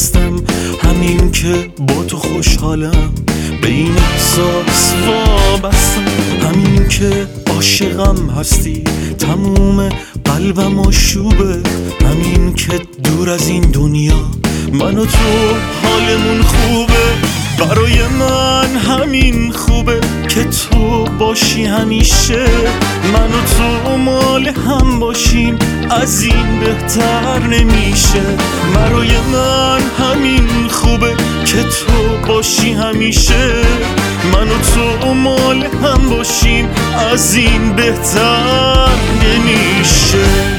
هستم، همین که با تو خوشحالم، به این احساس وابستم، همین که عاشقم هستی، تموم قلبم آشوبه، همین که دور از این دنیا من و تو حالمون خوبه. برای من همین خوبه که تو باشی همیشه، من و تو مال هم باشیم، از این بهتر نمیشه. برای من همین خوبه که تو باشی همیشه، من و تو مال هم باشیم، از این بهتر نمیشه.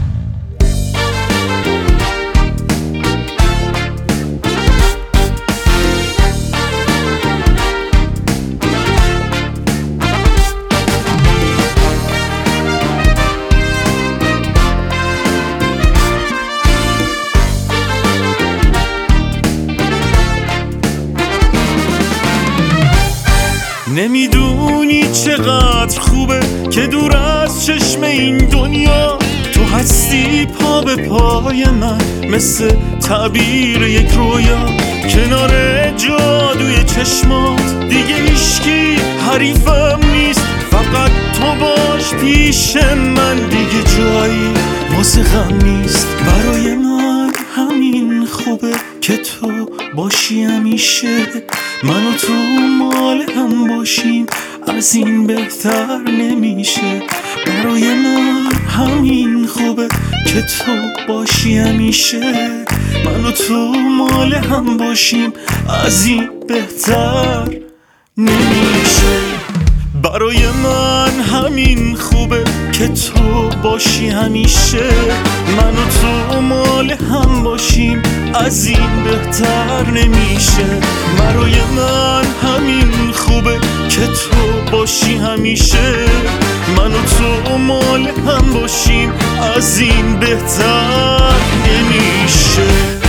نمیدونی چقدر خوبه که دور از چشم این دنیا تو هستی پا به پای من، مثل تعبیر یک رویا، کنار جادوی چشمات دیگه هیچکی حریفم نیست، فقط تو باش پیش من، دیگه جایی واسه غم نیست. برای من همین خوبه که تو باشی همیشه، من و تو مال هم باشیم، از این بهتر نمیشه. برای من همین خوبه که تو باشی همیشه، من و تو مال هم باشیم، از این بهتر نمیشه. برای من همین خوبه که تو باشی همیشه، من و تو مال هم باشیم، از این بهتر نمیشه. برای من همین خوبه که تو باشی همیشه، من و تو مال هم باشیم، از این بهتر نمیشه.